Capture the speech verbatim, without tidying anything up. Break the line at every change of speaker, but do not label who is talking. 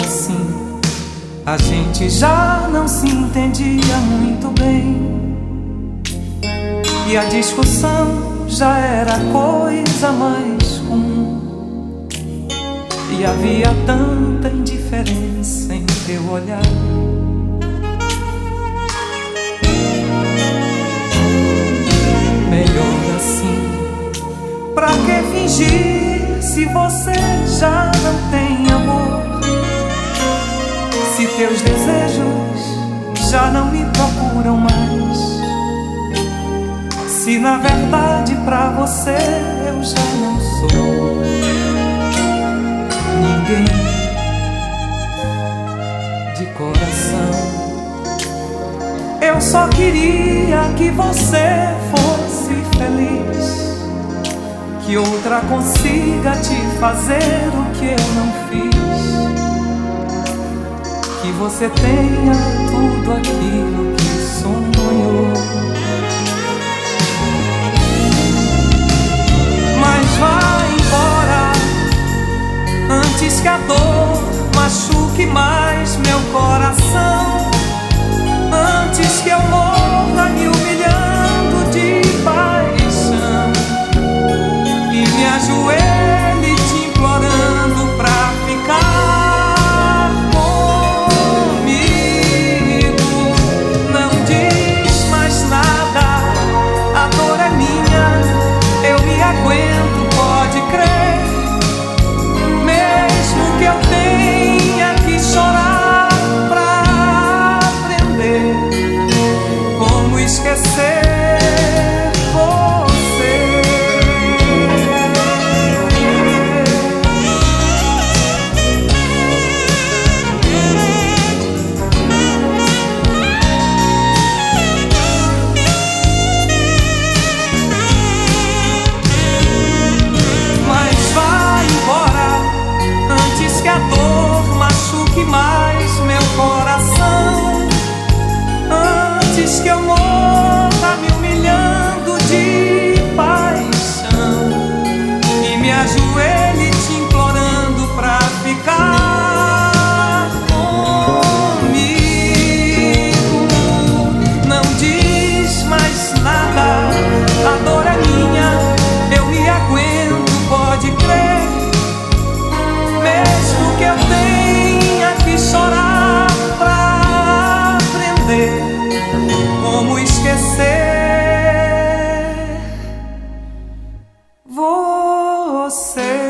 assim, a gente já não se entendia muito bem, e a discussão já era coisa mais comum, e havia tanta indiferença em teu olhar. Melhor assim, pra que fingir se você já não tem amor? Se teus desejos já não me procuram mais, se na verdade pra você eu já não sou ninguém de coração. Eu só queria que você fosse feliz, que outra consiga te fazer o que eu não fiz, que você tenha tudo aquilo que sonhou. Mas vá embora antes que a dor machuque mais meu coração, antes que eu morra me humilhando de paixão e me ajoelhe te implorando pra ficar comigo. Não diz mais nada, a dor é minha, eu me aguento, pode crer, mesmo que eu tenha que chorar pra aprender como esquecer você. Mas vá embora antes que a dor machuque mais meu coração, antes que eu morra me humilhando de paixão e me ajoelhe te implorando pra ficar comigo. Não diz mais nada, a dor é minha, eu me aguento, pode crer, mesmo que eu tenha que chorar pra aprender como esquecer você.